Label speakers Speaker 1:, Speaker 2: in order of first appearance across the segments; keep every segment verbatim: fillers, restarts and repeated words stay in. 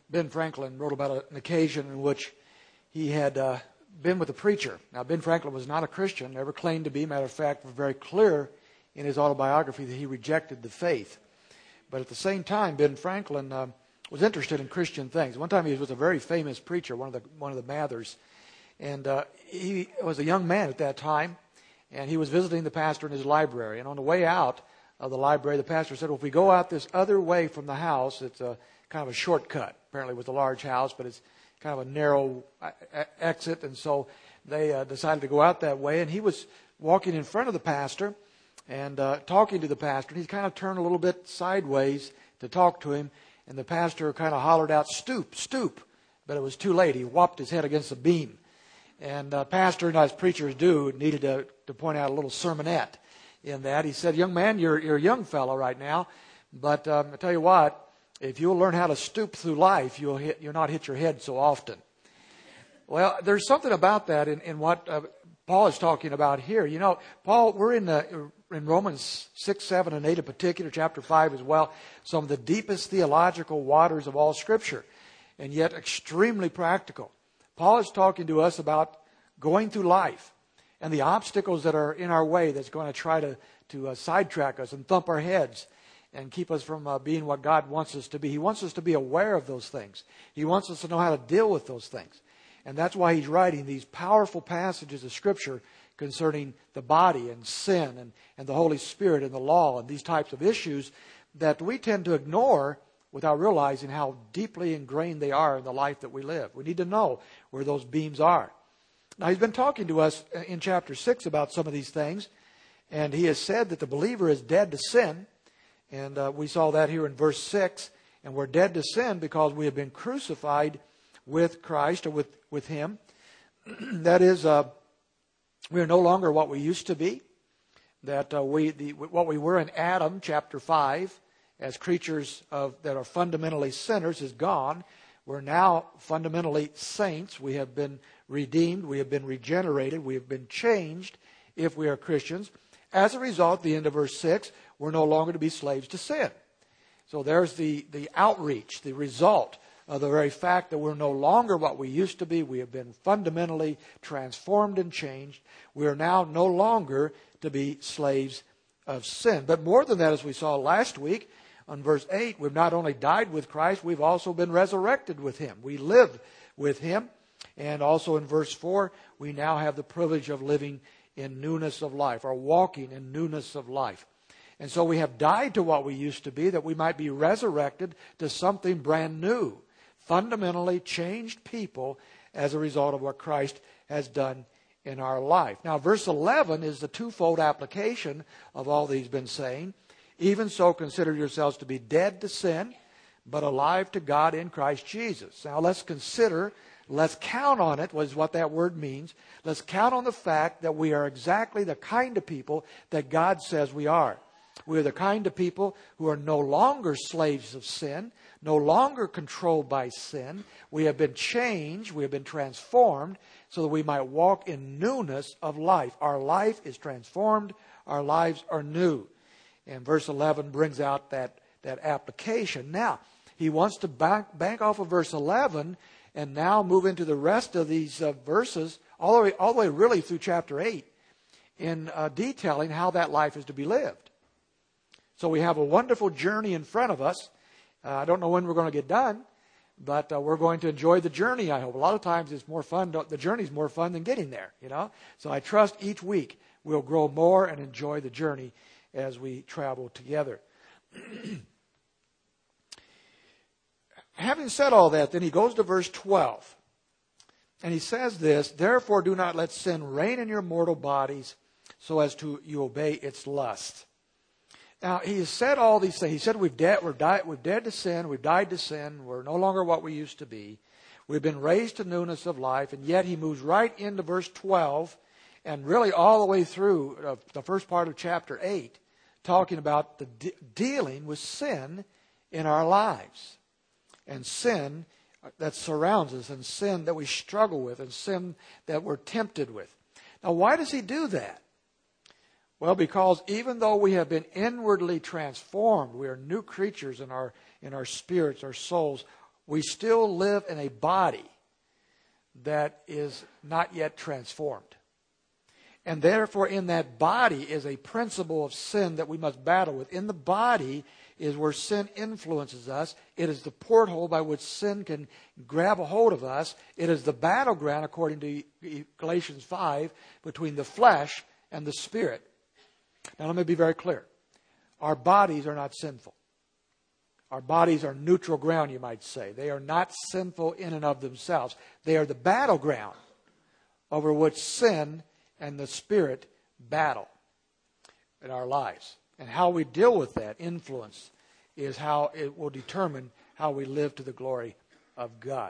Speaker 1: Ben Franklin wrote about an occasion in which he had uh, been with a preacher. Now, Ben Franklin was not a Christian, never claimed to be. Matter of fact, was very clear in his autobiography that he rejected the faith. But at the same time, Ben Franklin uh, was interested in Christian things. One time he was with a very famous preacher, one of the one of the Mathers, and uh, he was a young man at that time, and he was visiting the pastor in his library. And on the way out of the library, the pastor said, well, if we go out this other way from the house, it's a kind of a shortcut. Apparently it was a large house, but it's kind of a narrow exit. And so they uh, decided to go out that way. And he was walking in front of the pastor and uh, talking to the pastor. And he kind of turned a little bit sideways to talk to him. And the pastor kind of hollered out, stoop, stoop. But it was too late. He whopped his head against the beam. And uh, pastor, and as preachers do, needed to, to point out a little sermonette in that. He said, young man, you're, you're a young fellow right now. But um, I tell you what, if you'll learn how to stoop through life, you'll hit, you'll not hit your head so often. Well, there's something about that in, in what uh, Paul is talking about here. You know, Paul, we're in the, in Romans six, seven, and eight in particular, chapter five as well, some of the deepest theological waters of all Scripture, and yet extremely practical. Paul is talking to us about going through life and the obstacles that are in our way that's going to try to, to uh, sidetrack us and thump our heads and keep us from uh, being what God wants us to be. He wants us to be aware of those things. He wants us to know how to deal with those things. And that's why he's writing these powerful passages of Scripture concerning the body and sin and, and the Holy Spirit and the law and these types of issues that we tend to ignore without realizing how deeply ingrained they are in the life that we live. We need to know where those beams are. Now, he's been talking to us in chapter six about some of these things, and he has said that the believer is dead to sin. And uh, we saw that here in verse six. And we're dead to sin because we have been crucified with Christ or with, with Him. That is, uh, we are no longer what we used to be. That uh, we the, what we were in Adam, chapter five, as creatures of, that are fundamentally sinners is gone. We're now fundamentally saints. We have been redeemed. We have been regenerated. We have been changed if we are Christians. As a result, the end of verse six, we're no longer to be slaves to sin. So there's the, the outreach, the result of the very fact that we're no longer what we used to be. We have been fundamentally transformed and changed. We are now no longer to be slaves of sin. But more than that, as we saw last week, on verse eight, we've not only died with Christ, we've also been resurrected with Him. We live with Him. And also in verse four, we now have the privilege of living in newness of life, or walking in newness of life. And so we have died to what we used to be, that we might be resurrected to something brand new, fundamentally changed people as a result of what Christ has done in our life. Now, verse eleven is the twofold application of all that he's been saying. Even so, consider yourselves to be dead to sin, but alive to God in Christ Jesus. Now, let's consider, let's count on it, was what that word means. Let's count on the fact that we are exactly the kind of people that God says we are. We are the kind of people who are no longer slaves of sin, no longer controlled by sin. We have been changed, we have been transformed so that we might walk in newness of life. Our life is transformed, our lives are new. And verse eleven brings out that, that application. Now, he wants to bank, bank off of verse eleven and now move into the rest of these uh, verses, all the way, all the way really through chapter eight, in uh, detailing how that life is to be lived. So we have a wonderful journey in front of us. Uh, I don't know when we're going to get done, but uh, we're going to enjoy the journey, I hope. A lot of times it's more fun. To, the journey's more fun than getting there, you know. So I trust each week we'll grow more and enjoy the journey as we travel together. Having said all that, then he goes to verse twelve. And he says this, therefore do not let sin reign in your mortal bodies so as to you obey its lust. Now, he has said all these things. He said we've dead, we're died, we've dead to sin, we've died to sin, we're no longer what we used to be. We've been raised to newness of life, and yet he moves right into verse twelve and really all the way through uh, the first part of chapter eight, talking about the de- dealing with sin in our lives. And sin that surrounds us, and sin that we struggle with, and sin that we're tempted with. Now, why does he do that? Well, because even though we have been inwardly transformed, we are new creatures in our in our spirits, our souls, we still live in a body that is not yet transformed. And therefore, in that body is a principle of sin that we must battle with. In the body is where sin influences us. It is the porthole by which sin can grab a hold of us. It is the battleground, according to Galatians five, between the flesh and the spirit. Now, let me be very clear. Our bodies are not sinful. Our bodies are neutral ground, you might say. They are not sinful in and of themselves. They are the battleground over which sin and the Spirit battle in our lives. And how we deal with that influence is how it will determine how we live to the glory of God.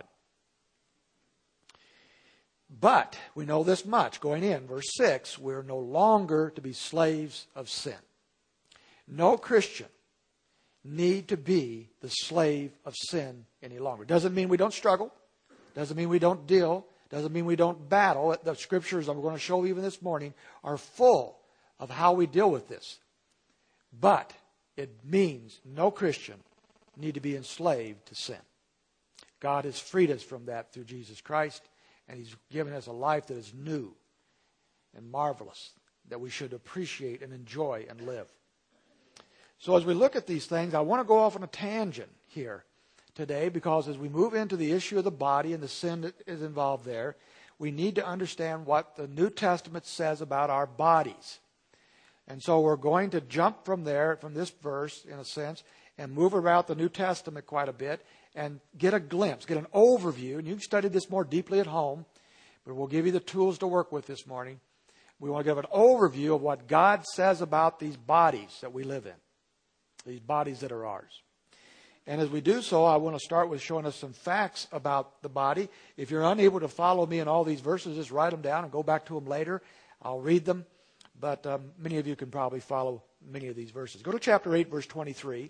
Speaker 1: But we know this much going in. Verse six, we're no longer to be slaves of sin. No Christian need to be the slave of sin any longer. Doesn't mean we don't struggle. Doesn't mean we don't deal. Doesn't mean we don't battle. The scriptures that we're going to show even this morning are full of how we deal with this. But it means no Christian need to be enslaved to sin. God has freed us from that through Jesus Christ, and He's given us a life that is new and marvelous, that we should appreciate and enjoy and live. So as we look at these things, I want to go off on a tangent here today, because as we move into the issue of the body and the sin that is involved there, we need to understand what the New Testament says about our bodies. And so we're going to jump from there, from this verse, in a sense, and move around the New Testament quite a bit and get a glimpse, get an overview. And you can study this more deeply at home, but we'll give you the tools to work with this morning. We want to give an overview of what God says about these bodies that we live in, these bodies that are ours. And as we do so, I want to start with showing us some facts about the body. If you're unable to follow me in all these verses, just write them down and go back to them later. I'll read them. But um, many of you can probably follow many of these verses. Go to chapter eight, verse twenty-three.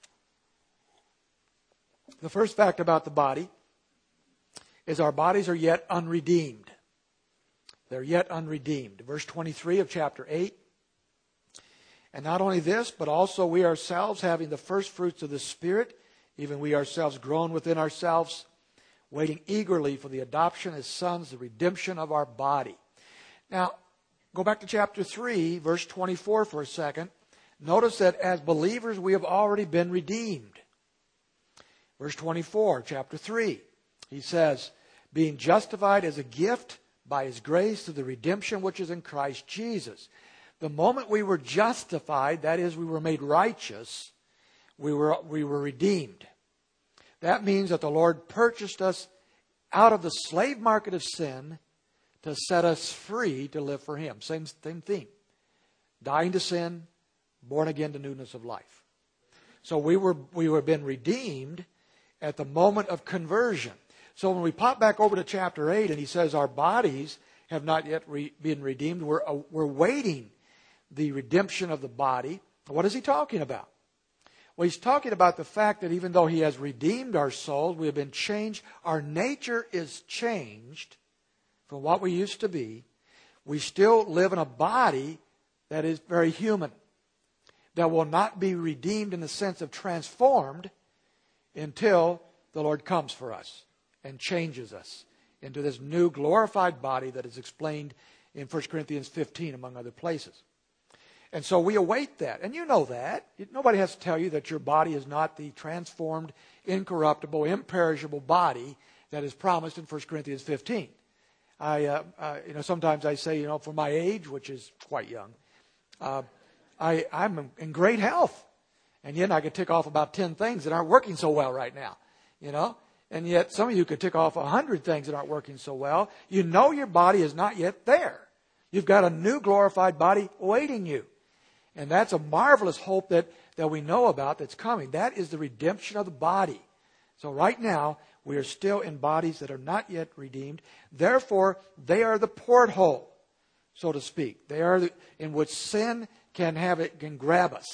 Speaker 1: The first fact about the body is our bodies are yet unredeemed. They're yet unredeemed. Verse twenty-three of chapter eight. And not only this, but also we ourselves, having the first fruits of the Spirit, even we ourselves grown within ourselves, waiting eagerly for the adoption as sons, the redemption of our body. Now, go back to chapter three, verse twenty-four for a second. Notice that as believers, we have already been redeemed. Verse twenty-four, chapter three, he says, being justified as a gift by His grace through the redemption which is in Christ Jesus. The moment we were justified, that is, we were made righteous, we were, we were redeemed. That means that the Lord purchased us out of the slave market of sin to set us free to live for Him. Same, same theme. Dying to sin, born again to newness of life. So we were we were been redeemed at the moment of conversion. So when we pop back over to chapter eight and he says our bodies have not yet re, been redeemed, we're, uh, we're waiting the redemption of the body. What is he talking about? Well, he's talking about the fact that even though He has redeemed our souls, we have been changed. Our nature is changed from what we used to be. We still live in a body that is very human, that will not be redeemed in the sense of transformed until the Lord comes for us and changes us into this new glorified body that is explained in First Corinthians fifteen, among other places. And so we await that. And you know that. Nobody has to tell you that your body is not the transformed, incorruptible, imperishable body that is promised in First Corinthians fifteen. I, uh, uh, you know, sometimes I say, you know, for my age, which is quite young, uh, I, I'm in great health. And yet I could tick off about ten things that aren't working so well right now, you know. And yet some of you could tick off one hundred things that aren't working so well. You know your body is not yet there. You've got a new glorified body awaiting you. And that's a marvelous hope that, that we know about that's coming. That is the redemption of the body. So right now, we are still in bodies that are not yet redeemed. Therefore, they are the porthole, so to speak. They are the, in which sin can have it, can grab us,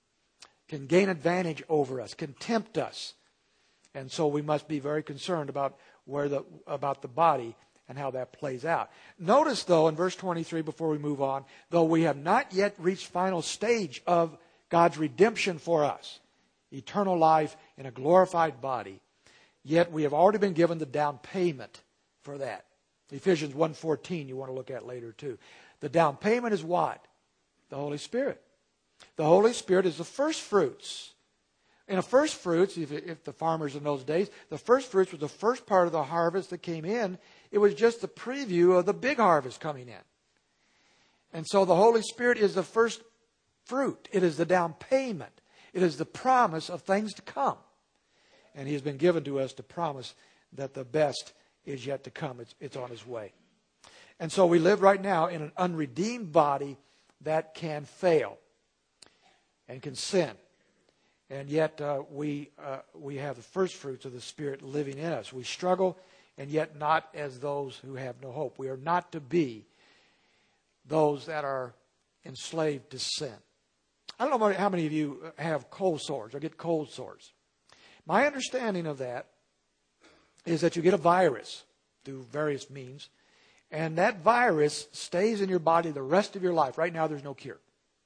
Speaker 1: can gain advantage over us, can tempt us. And so we must be very concerned about where the about the body and how that plays out. Notice, though, in verse twenty-three, before we move on, though we have not yet reached final stage of God's redemption for us, eternal life in a glorified body, yet we have already been given the down payment for that. Ephesians one fourteen you want to look at later too. The down payment is what? The Holy Spirit. The Holy Spirit is the first fruits. In the first fruits, if, if the farmers in those days, the first fruits was the first part of the harvest that came in. It was just the preview of the big harvest coming in. And so the Holy Spirit is the first fruit. It is the down payment. It is the promise of things to come. And He has been given to us to promise that the best is yet to come. It's, it's on His way. And so we live right now in an unredeemed body that can fail and can sin. And yet uh, we uh, we have the first fruits of the Spirit living in us. We struggle, and yet not as those who have no hope. We are not to be those that are enslaved to sin. I don't know how many of you have cold sores or get cold sores. My understanding of that is that you get a virus through various means, and that virus stays in your body the rest of your life. Right now, there's no cure.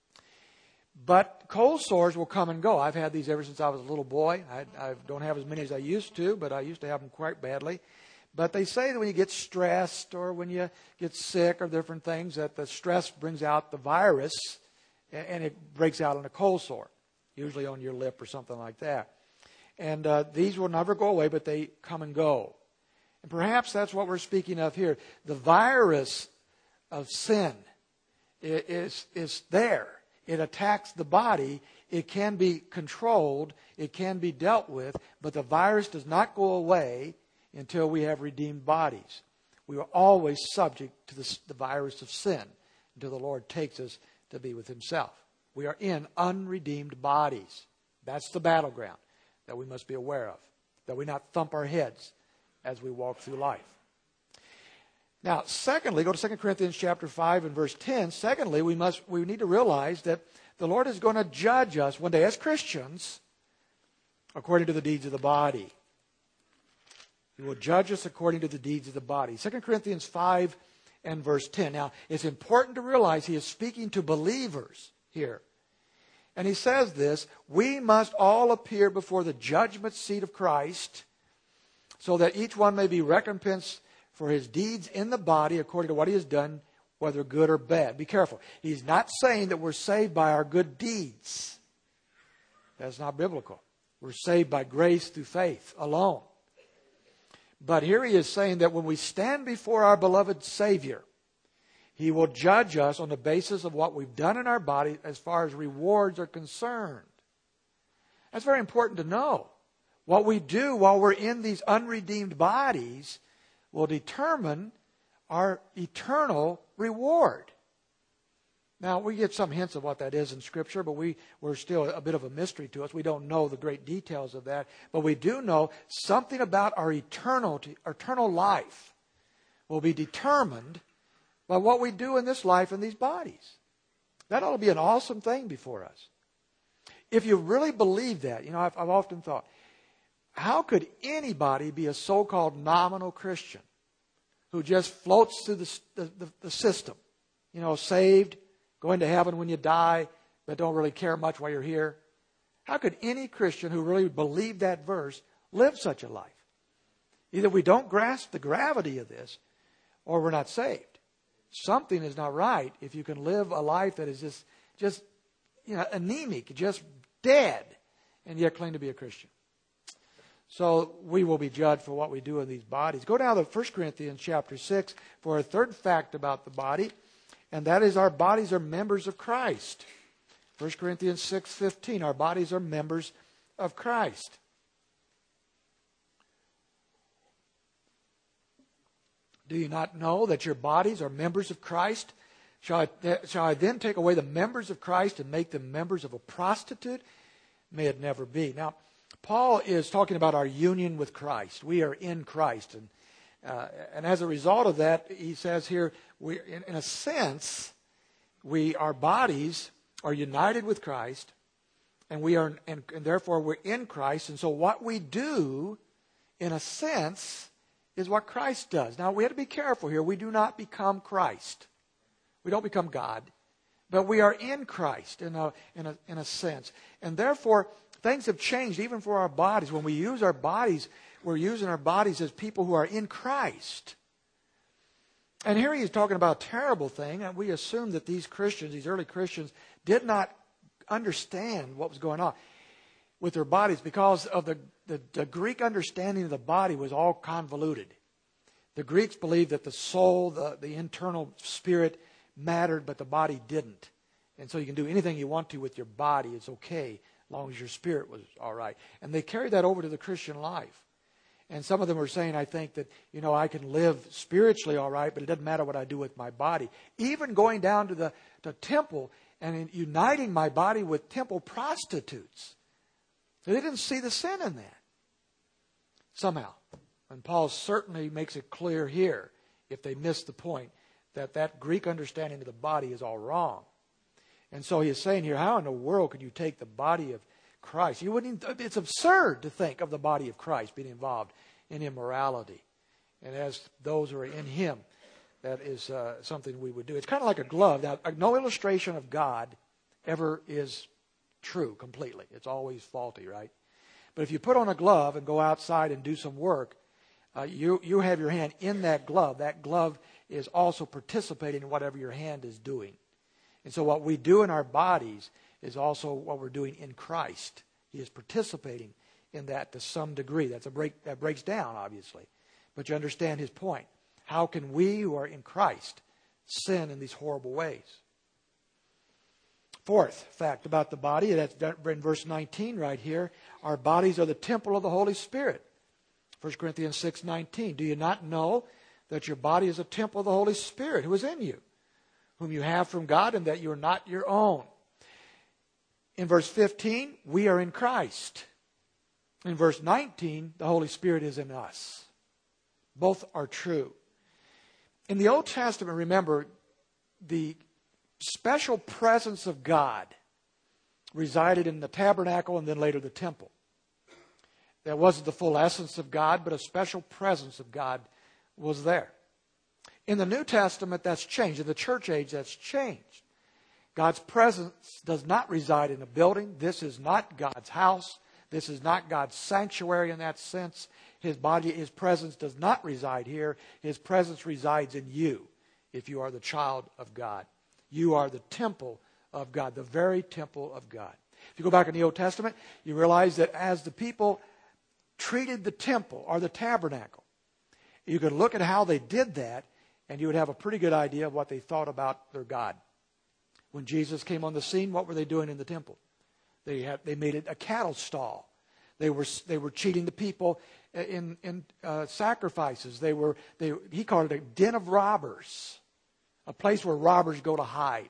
Speaker 1: But cold sores will come and go. I've had these ever since I was a little boy. I, I don't have as many as I used to, but I used to have them quite badly. But they say that when you get stressed or when you get sick or different things, that the stress brings out the virus and it breaks out in a cold sore, usually on your lip or something like that. And uh, these will never go away, but they come and go. And perhaps that's what we're speaking of here. The virus of sin is, is there. It attacks the body. It can be controlled. It can be dealt with. But the virus does not go away until we have redeemed bodies. We are always subject to the, the virus of sin until the Lord takes us to be with Himself. We are in unredeemed bodies. That's the battleground that we must be aware of, that we not thump our heads as we walk through life. Now, secondly, go to Second Corinthians chapter five and verse ten. Secondly, we must we need to realize that the Lord is going to judge us one day as Christians according to the deeds of the body. He will judge us according to the deeds of the body. Second Corinthians five and verse ten. Now, it's important to realize He is speaking to believers here. And He says this, we must all appear before the judgment seat of Christ so that each one may be recompensed for his deeds in the body according to what he has done, whether good or bad. Be careful. He's not saying that we're saved by our good deeds. That's not biblical. We're saved by grace through faith alone. But here He is saying that when we stand before our beloved Savior, He will judge us on the basis of what we've done in our body as far as rewards are concerned. That's very important to know. What we do while we're in these unredeemed bodies will determine our eternal reward. Now, we get some hints of what that is in Scripture, but we, we're still a bit of a mystery to us. We don't know the great details of that. But we do know something about our eternal, eternal life will be determined by what we do in this life in these bodies. That ought to be an awesome thing before us. If you really believe that, you know, I've, I've often thought, how could anybody be a so-called nominal Christian who just floats through the, the, the system? You know, saved, going to heaven when you die, but don't really care much while you're here. How could any Christian who really believed that verse live such a life? Either we don't grasp the gravity of this, or we're not saved. Something is not right if you can live a life that is just, just you know, anemic, just dead, and yet claim to be a Christian. So we will be judged for what we do in these bodies. Go down to First Corinthians chapter six for a third fact about the body, and that is our bodies are members of Christ. First Corinthians six fifteen, our bodies are members of Christ. Do you not know that your bodies are members of Christ? Shall I, shall I then take away the members of Christ and make them members of a prostitute? May it never be. Now, Paul is talking about our union with Christ. We are in Christ. And, uh, and as a result of that, he says here, we, in, in a sense, we our bodies are united with Christ, and we are, and, and therefore we're in Christ. And so what we do, in a sense, is what Christ does. Now, we have to be careful here. We do not become Christ. We don't become God. But we are in Christ in a, in a, in a sense. And therefore, things have changed even for our bodies. When we use our bodies, we're using our bodies as people who are in Christ. And here he's talking about a terrible thing, and we assume that these Christians, these early Christians, did not understand what was going on with their bodies because of the, the, the Greek understanding of the body was all convoluted. The Greeks believed that the soul, the, the internal spirit mattered, but the body didn't. And so you can do anything you want to with your body. It's okay as long as your spirit was all right. And they carried that over to the Christian life. And some of them were saying, I think that, you know, I can live spiritually all right, but it doesn't matter what I do with my body. Even going down to the, the temple and uniting my body with temple prostitutes. They didn't see the sin in that. Somehow. And Paul certainly makes it clear here, if they miss the point, that that Greek understanding of the body is all wrong. And so he is saying here, how in the world could you take the body of Christ? You wouldn't. Even, it's absurd to think of the body of Christ being involved in immorality. And as those who are in Him, that is uh, something we would do. It's kind of like a glove. Now, no illustration of God ever is true completely. It's always faulty, right? But if you put on a glove and go outside and do some work, uh, you you have your hand in that glove. That glove is also participating in whatever your hand is doing. And so what we do in our bodies is also what we're doing in Christ. He is participating in that to some degree. That's a break that breaks down, obviously. But you understand his point. How can we who are in Christ sin in these horrible ways? Fourth fact about the body, that's in verse nineteen right here. Our bodies are the temple of the Holy Spirit. First Corinthians six nineteen. Do you not know that your body is a temple of the Holy Spirit who is in you, whom you have from God, and that you are not your own? In verse fifteen, we are in Christ. In verse nineteen, the Holy Spirit is in us. Both are true. In the Old Testament, remember, the special presence of God resided in the tabernacle and then later the temple. That wasn't the full essence of God, but a special presence of God was there. In the New Testament, that's changed. In the church age, that's changed. God's presence does not reside in a building. This is not God's house. This is not God's sanctuary in that sense. His body, His presence does not reside here. His presence resides in you if you are the child of God. You are the temple of God, the very temple of God. If you go back in the Old Testament, you realize that as the people treated the temple or the tabernacle, you could look at how they did that, and you would have a pretty good idea of what they thought about their God. When Jesus came on the scene, what were they doing in the temple? They had they made it a cattle stall. They were they were cheating the people in in uh, sacrifices. They were they he called it a den of robbers, a place where robbers go to hide.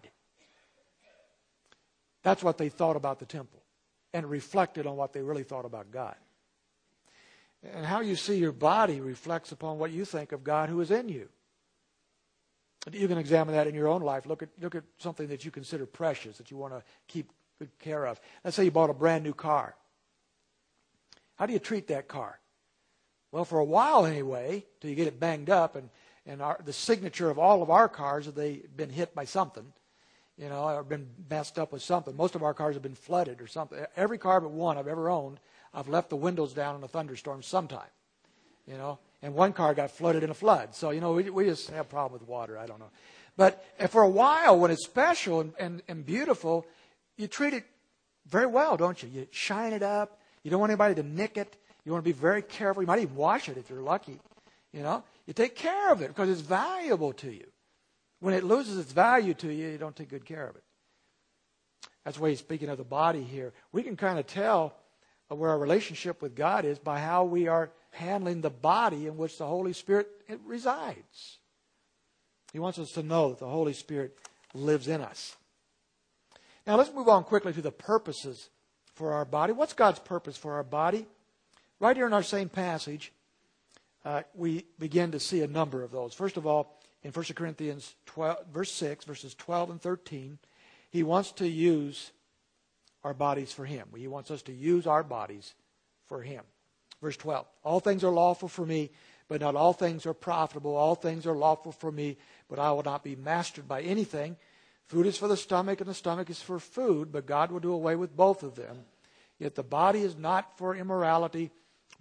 Speaker 1: That's what they thought about the temple, and it reflected on what they really thought about God. And how you see your body reflects upon what you think of God who is in you. You can examine that in your own life. Look at look at something that you consider precious, that you want to keep good care of. Let's say you bought a brand new car. How do you treat that car? Well, for a while anyway, till you get it banged up, and, and our, the signature of all of our cars is they've been hit by something, you know, or been messed up with something. Most of our cars have been flooded or something. Every car but one I've ever owned, I've left the windows down in a thunderstorm sometime, you know. And one car got flooded in a flood. So, you know, we, we just have a problem with water. I don't know. But for a while, when it's special and, and, and beautiful, you treat it very well, don't you? You shine it up. You don't want anybody to nick it. You want to be very careful. You might even wash it if you're lucky. You know, you take care of it because it's valuable to you. When it loses its value to you, you don't take good care of it. That's why he's speaking of the body here. We can kind of tell where our relationship with God is by how we are handling the body in which the Holy Spirit resides. He wants us to know that the Holy Spirit lives in us. Now let's move on quickly to the purposes for our body. What's God's purpose for our body? Right here in our same passage, uh, we begin to see a number of those. First of all, in First Corinthians twelve, verse six, verses twelve and thirteen, he wants to use our bodies for Him. He wants us to use our bodies for Him. Verse twelve, all things are lawful for me, but not all things are profitable. All things are lawful for me, but I will not be mastered by anything. Food is for the stomach, and the stomach is for food, but God will do away with both of them. Yet the body is not for immorality,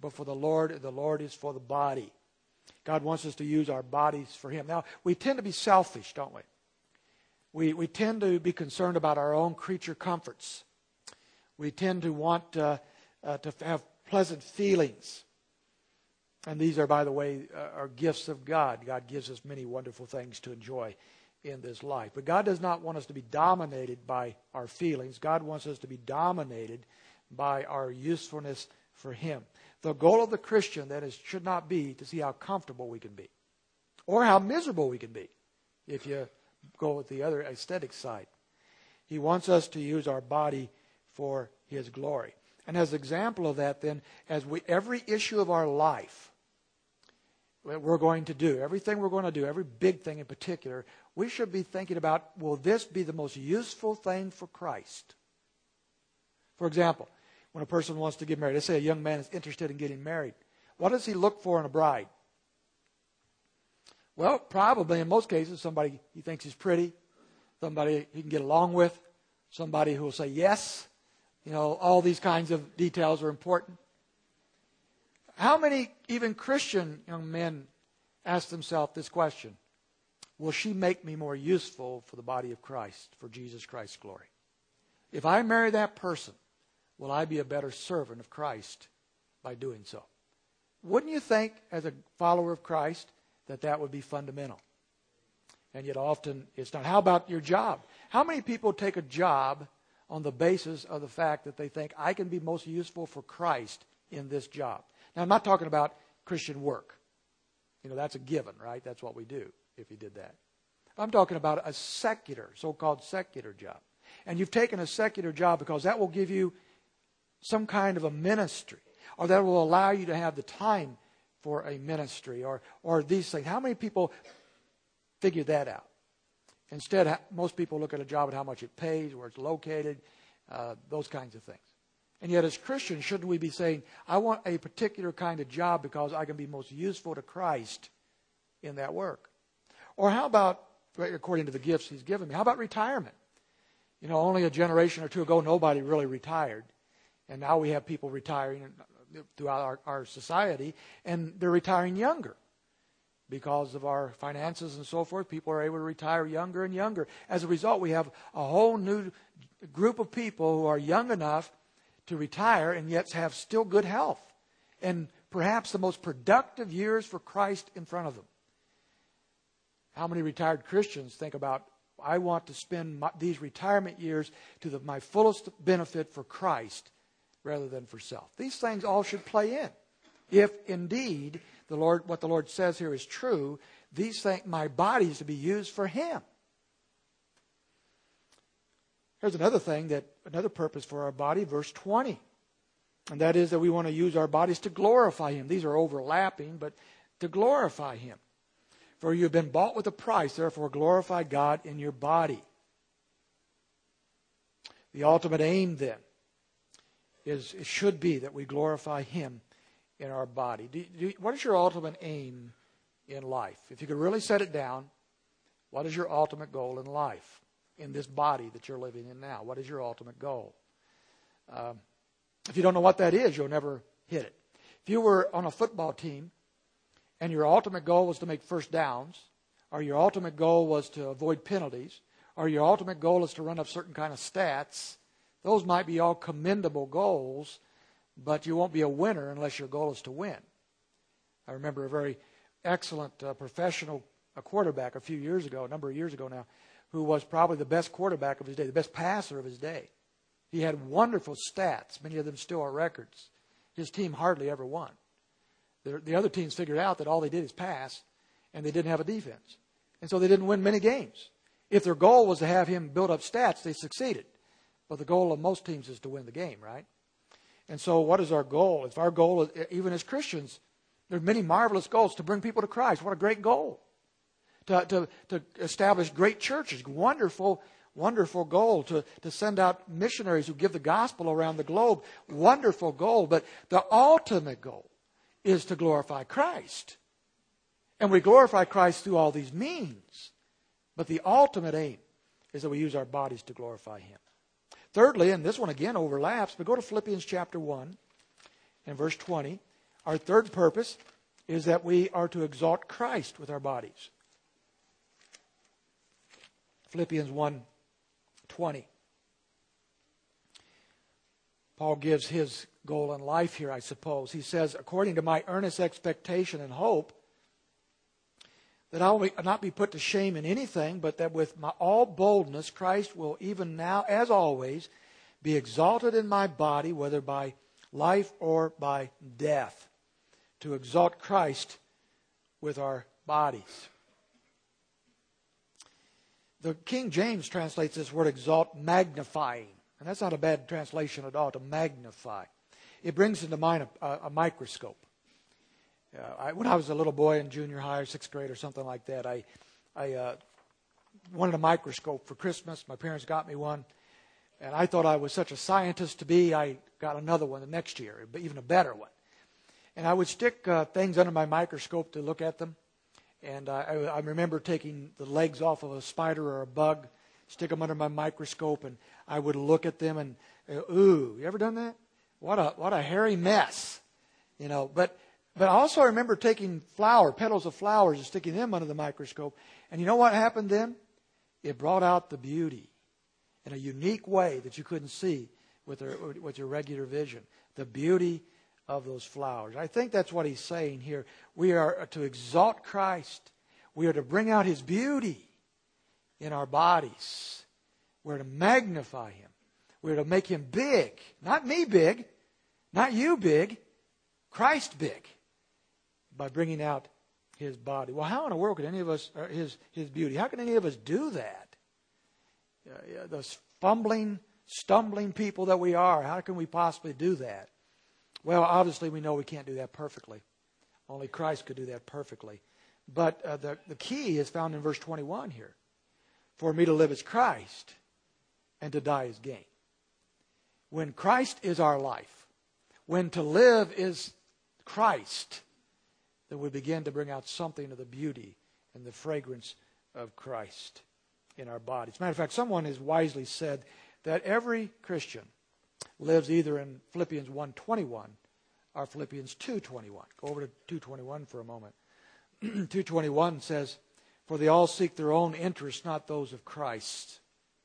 Speaker 1: but for the Lord, and the Lord is for the body. God wants us to use our bodies for Him. Now, we tend to be selfish, don't we? We, we tend to be concerned about our own creature comforts. We tend to want uh, uh, to have pleasant feelings. And these are, by the way, uh, are gifts of God. God gives us many wonderful things to enjoy in this life. But God does not want us to be dominated by our feelings. God wants us to be dominated by our usefulness for Him. The goal of the Christian, that is, should not be to see how comfortable we can be or how miserable we can be if you go with the other aesthetic side. He wants us to use our body for His glory. And as an example of that, then, as we every issue of our life that we're going to do, everything we're going to do, every big thing in particular, we should be thinking about, will this be the most useful thing for Christ? For example, when a person wants to get married, let's say a young man is interested in getting married, what does he look for in a bride? Well, probably in most cases, somebody he thinks is pretty, somebody he can get along with, somebody who will say yes. You know, all these kinds of details are important. How many even Christian young men ask themselves this question? Will she make me more useful for the body of Christ, for Jesus Christ's glory? If I marry that person, will I be a better servant of Christ by doing so? Wouldn't you think, as a follower of Christ, that that would be fundamental? And yet often it's not. How about your job? How many people take a job on the basis of the fact that they think, I can be most useful for Christ in this job? Now, I'm not talking about Christian work. You know, that's a given, right? That's what we do if you did that. I'm talking about a secular, so-called secular job. And you've taken a secular job because that will give you some kind of a ministry, or that will allow you to have the time for a ministry, or, or these things. How many people figure that out? Instead, most people look at a job and how much it pays, where it's located, uh, those kinds of things. And yet as Christians, shouldn't we be saying, I want a particular kind of job because I can be most useful to Christ in that work? Or how about, according to the gifts He's given me, how about retirement? You know, only a generation or two ago, nobody really retired. And now we have people retiring throughout our, our society, and they're retiring younger. Because of our finances and so forth, people are able to retire younger and younger. As a result, we have a whole new group of people who are young enough to retire and yet have still good health and perhaps the most productive years for Christ in front of them. How many retired Christians think about, I want to spend my, these retirement years to the, my fullest benefit for Christ rather than for self? These things all should play in. If indeed the Lord, what the Lord says here is true, these things, my body is to be used for Him. Here's another thing, that another purpose for our body, verse twenty. And that is that we want to use our bodies to glorify Him. These are overlapping, but to glorify Him. For you have been bought with a price, therefore glorify God in your body. The ultimate aim then is, it should be that we glorify Him in our body. Do, do, what is your ultimate aim in life? If you could really set it down, what is your ultimate goal in life? In this body that you're living in now, what is your ultimate goal? Um, if you don't know what that is, you'll never hit it. If you were on a football team and your ultimate goal was to make first downs, or your ultimate goal was to avoid penalties, or your ultimate goal is to run up certain kind of stats, those might be all commendable goals, but you won't be a winner unless your goal is to win. I remember a very excellent uh, professional a quarterback a few years ago, a number of years ago now, who was probably the best quarterback of his day, the best passer of his day. He had wonderful stats. Many of them still are records. His team hardly ever won. The, the other teams figured out that all they did is pass, and they didn't have a defense. And so they didn't win many games. If their goal was to have him build up stats, they succeeded. But the goal of most teams is to win the game, right? And so what is our goal? If our goal is, even as Christians, there are many marvelous goals to bring people to Christ. What a great goal. To, to, to establish great churches. Wonderful, wonderful goal. To, to send out missionaries who give the gospel around the globe. Wonderful goal. But the ultimate goal is to glorify Christ. And we glorify Christ through all these means. But the ultimate aim is that we use our bodies to glorify Him. Thirdly, and this one again overlaps, but go to Philippians chapter one and verse twenty. Our third purpose is that we are to exalt Christ with our bodies. Philippians one twenty. Paul gives his goal in life here, I suppose. He says, according to my earnest expectation and hope, that I will not be put to shame in anything, but that with my all boldness Christ will even now, as always, be exalted in my body, whether by life or by death. To exalt Christ with our bodies. The King James translates this word exalt magnifying. And that's not a bad translation at all, to magnify. It brings into mind a, a, a microscope. Uh, I, when I was a little boy in junior high or sixth grade or something like that, I, I uh, wanted a microscope for Christmas. My parents got me one. And I thought I was such a scientist to be, I got another one the next year, even a better one. And I would stick uh, things under my microscope to look at them. And uh, I, I remember taking the legs off of a spider or a bug, stick them under my microscope, and I would look at them and, uh, ooh, you ever done that? What a what a hairy mess, you know. But but I also remember taking flower, petals of flowers, and sticking them under the microscope. And you know what happened then? It brought out the beauty in a unique way that you couldn't see with your, with your regular vision. The beauty of those flowers. I think that's what he's saying here. We are to exalt Christ. We are to bring out His beauty in our bodies. We're to magnify Him. We're to make Him big. Not me big. Not you big. Christ big. By bringing out His body. Well, how in the world could any of us, uh, His, His beauty, how can any of us do that? Uh, yeah, those fumbling, stumbling people that we are, how can we possibly do that? Well, obviously we know we can't do that perfectly. Only Christ could do that perfectly. But uh, the, the key is found in verse twenty-one here. For me to live is Christ, and to die is gain. When Christ is our life, when to live is Christ, then we begin to bring out something of the beauty and the fragrance of Christ in our bodies. As a matter of fact, someone has wisely said that every Christian lives either in Philippians one twenty-one or Philippians two twenty-one. Go over to two twenty-one for a moment. two twenty-one says, for they all seek their own interests, not those of Christ.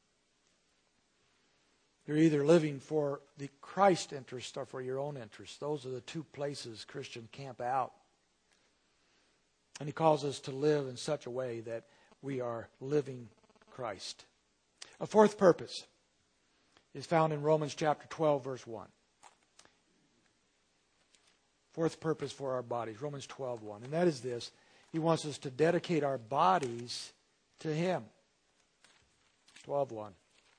Speaker 1: You're either living for the Christ interest or for your own interest. Those are the two places Christians camp out. And he calls us to live in such a way that we are living Christ. A fourth purpose is found in Romans chapter twelve, verse one. Fourth purpose for our bodies, Romans twelve, one. And that is this. He wants us to dedicate our bodies to Him. twelve, one.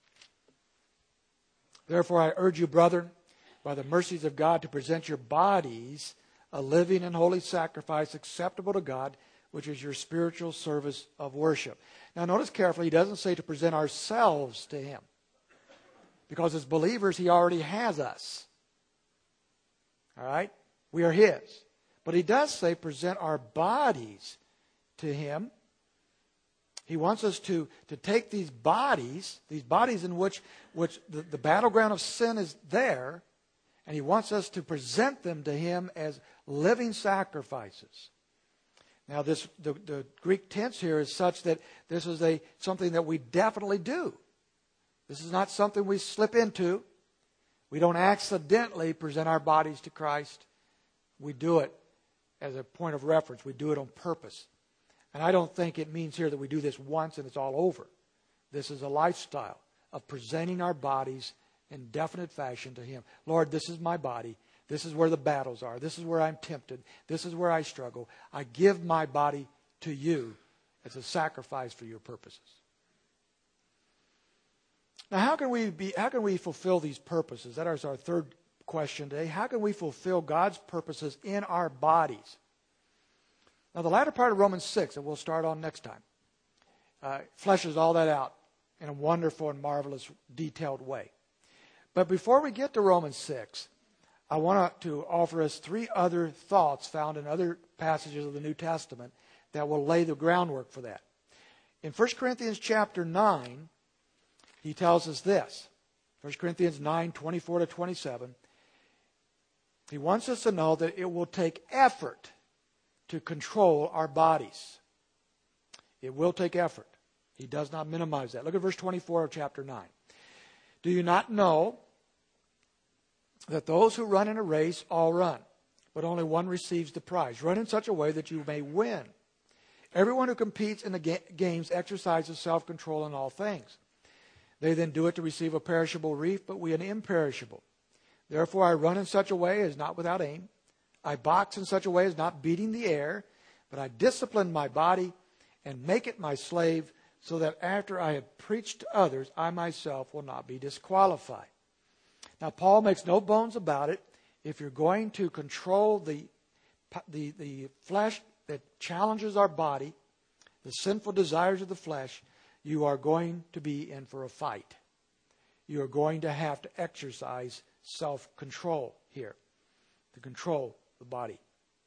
Speaker 1: Therefore I urge you, brethren, by the mercies of God, to present your bodies a living and holy sacrifice acceptable to God, which is your spiritual service of worship. Now notice carefully, he doesn't say to present ourselves to Him. Because as believers, He already has us. All right? We are His. But he does say present our bodies to Him. He wants us to, to take these bodies, these bodies in which, which the, the battleground of sin is there, and He wants us to present them to Him as living sacrifices. Now, this the, the Greek tense here is such that this is a something that we definitely do. This is not something we slip into. We don't accidentally present our bodies to Christ. We do it as a point of reference. We do it on purpose. And I don't think it means here that we do this once and it's all over. This is a lifestyle of presenting our bodies in definite fashion to Him. Lord, this is my body. This is where the battles are. This is where I'm tempted. This is where I struggle. I give my body to You as a sacrifice for Your purposes. Now, how can we be? How can we fulfill these purposes? That is our third question today. How can we fulfill God's purposes in our bodies? Now, the latter part of Romans six, that we'll start on next time, uh, fleshes all that out in a wonderful and marvelous, detailed way. But before we get to Romans six, I want to offer us three other thoughts found in other passages of the New Testament that will lay the groundwork for that. In First Corinthians chapter nine, he tells us this. First Corinthians nine, twenty-four to twenty-seven. He wants us to know that it will take effort to control our bodies. It will take effort. He does not minimize that. Look at verse twenty-four of chapter nine. Do you not know that those who run in a race all run, but only one receives the prize? Run in such a way that you may win. Everyone who competes in the ga- games exercises self-control in all things. They then do it to receive a perishable wreath, but we an imperishable. Therefore I run in such a way as not without aim. I box in such a way as not beating the air, but I discipline my body and make it my slave, so that after I have preached to others, I myself will not be disqualified. Now, Paul makes no bones about it. If you're going to control the, the, the flesh that challenges our body, the sinful desires of the flesh, you are going to be in for a fight. You are going to have to exercise self-control here to control the body.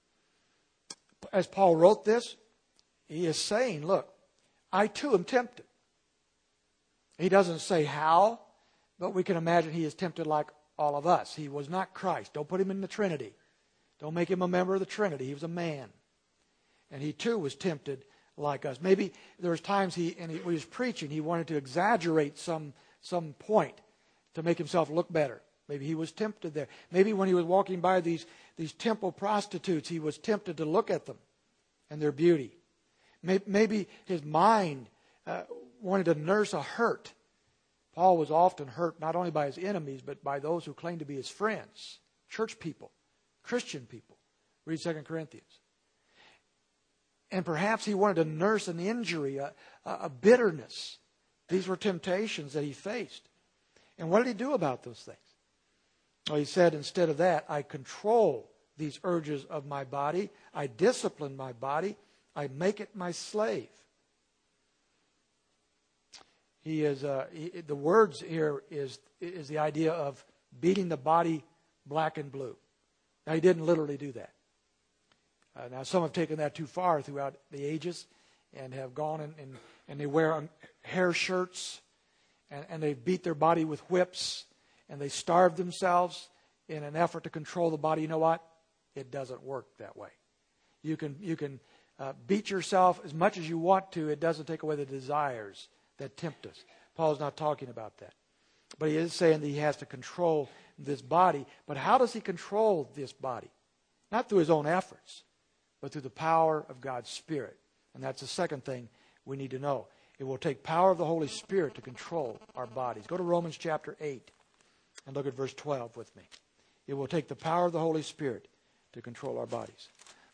Speaker 1: As Paul wrote this, he is saying, look, I too am tempted. He doesn't say how, but we can imagine he is tempted like all of us. He was not Christ. Don't put him in the Trinity. Don't make him a member of the Trinity. He was a man. And he too was tempted like us. Maybe there was times he, and he, when he was preaching, he wanted to exaggerate some, some point to make himself look better. Maybe he was tempted there. Maybe when he was walking by these, these temple prostitutes, he was tempted to look at them and their beauty. Maybe his mind uh, wanted to nurse a hurt. Paul was often hurt not only by his enemies, but by those who claimed to be his friends, church people, Christian people. Read Second Corinthians. And perhaps he wanted to nurse an injury, a, a bitterness. These were temptations that he faced. And what did he do about those things? Well, he said, instead of that, I control these urges of my body. I discipline my body. I make it my slave. He is uh, he, the words here is is the idea of beating the body black and blue. Now, he didn't literally do that. Uh, now, some have taken that too far throughout the ages and have gone and, and, and they wear hair shirts and, and they beat their body with whips and they starve themselves in an effort to control the body. You know what? It doesn't work that way. You can you can uh, beat yourself as much as you want to. It doesn't take away the desires that tempt us. Paul's not talking about that. But he is saying that he has to control this body. But how does he control this body? Not through his own efforts, but through the power of God's Spirit. And that's the second thing we need to know. It will take power of the Holy Spirit to control our bodies. Go to Romans chapter eight and look at verse twelve with me. It will take the power of the Holy Spirit to control our bodies.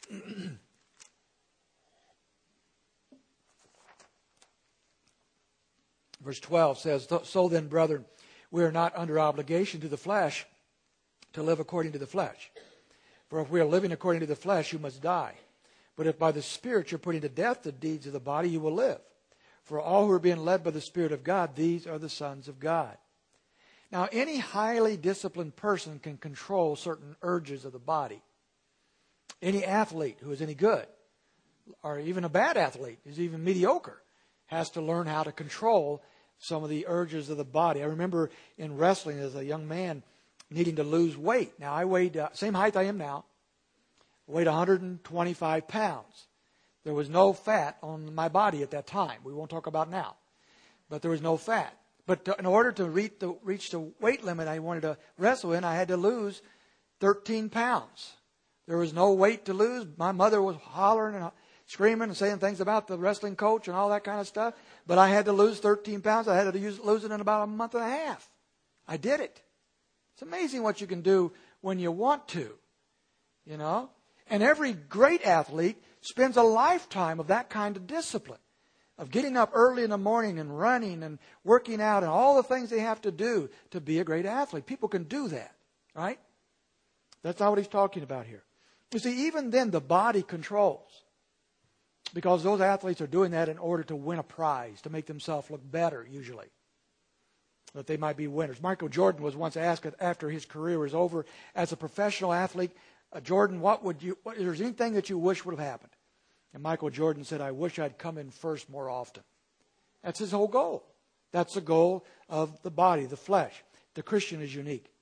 Speaker 1: Verse twelve says, so then, brethren, we are not under obligation to the flesh to live according to the flesh. For if we are living according to the flesh, you must die. But if by the Spirit you're putting to death the deeds of the body, you will live. For all who are being led by the Spirit of God, these are the sons of God. Now, any highly disciplined person can control certain urges of the body. Any athlete who is any good, or even a bad athlete, who's even mediocre, has to learn how to control some of the urges of the body. I remember in wrestling as a young man needing to lose weight. Now, I weighed, uh, same height I am now, weighed one hundred twenty-five pounds. There was no fat on my body at that time. We won't talk about now. But there was no fat. But to, in order to reach the, reach the weight limit I wanted to wrestle in, I had to lose thirteen pounds. There was no weight to lose. My mother was hollering and screaming and saying things about the wrestling coach and all that kind of stuff. But I had to lose thirteen pounds. I had to use, lose it in about a month and a half. I did it. It's amazing what you can do when you want to, you know. And every great athlete spends a lifetime of that kind of discipline, of getting up early in the morning and running and working out and all the things they have to do to be a great athlete. People can do that, right? That's not what he's talking about here. You see, even then the body controls, because those athletes are doing that in order to win a prize, to make themselves look better usually, that they might be winners. Michael Jordan was once asked after his career was over as a professional athlete, uh, Jordan, what would you, what, is there anything that you wish would have happened? And Michael Jordan said, I wish I'd come in first more often. That's his whole goal. That's the goal of the body, the flesh. The Christian is unique.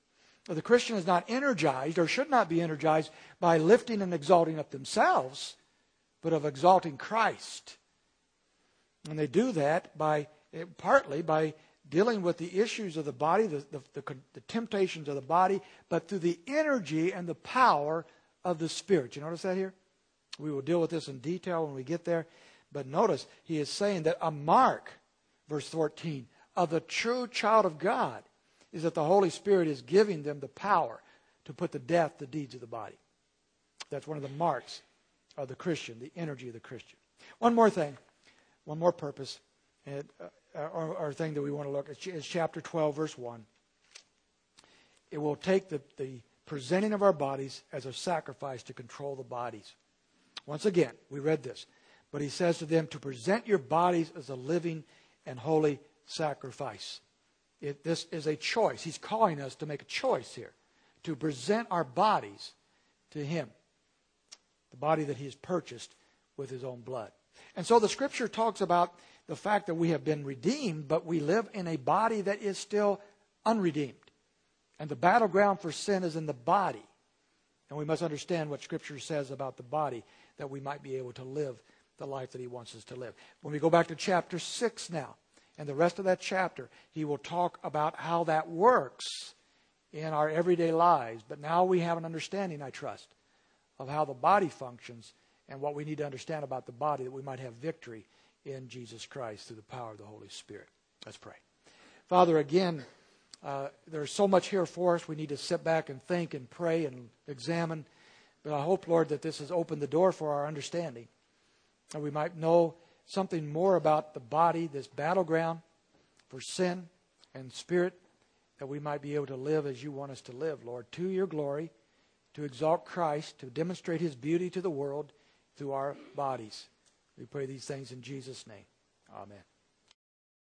Speaker 1: The Christian is not energized or should not be energized by lifting and exalting up themselves, but of exalting Christ. And they do that by partly by dealing with the issues of the body, the, the, the, the temptations of the body, but through the energy and the power of the Spirit. You notice that here? We will deal with this in detail when we get there. But notice, he is saying that a mark, verse fourteen, of the true child of God is that the Holy Spirit is giving them the power to put to death the deeds of the body. That's one of the marks of the Christian, the energy of the Christian. One more thing, one more purpose, and, uh, or, or thing that we want to look at is chapter twelve, verse one. It will take the, the presenting of our bodies as a sacrifice to control the bodies. Once again, we read this. But he says to them to present your bodies as a living and holy sacrifice. It, this is a choice. He's calling us to make a choice here. To present our bodies to him. The body that he has purchased with his own blood. And so the scripture talks about the fact that we have been redeemed, but we live in a body that is still unredeemed. And the battleground for sin is in the body. And we must understand what scripture says about the body, that we might be able to live the life that he wants us to live. When we go back to chapter six now, and the rest of that chapter, he will talk about how that works in our everyday lives. But now we have an understanding, I trust, of how the body functions and what we need to understand about the body, that we might have victory in Jesus Christ through the power of the Holy Spirit. Let's pray. Father, again, uh, there's so much here for us. We need to sit back and think and pray and examine. But I hope, Lord, that this has opened the door for our understanding, that we might know something more about the body, this battleground for sin and spirit, that we might be able to live as you want us to live, Lord, to your glory, to exalt Christ, to demonstrate his beauty to the world through our bodies. We pray these things in Jesus' name. Amen.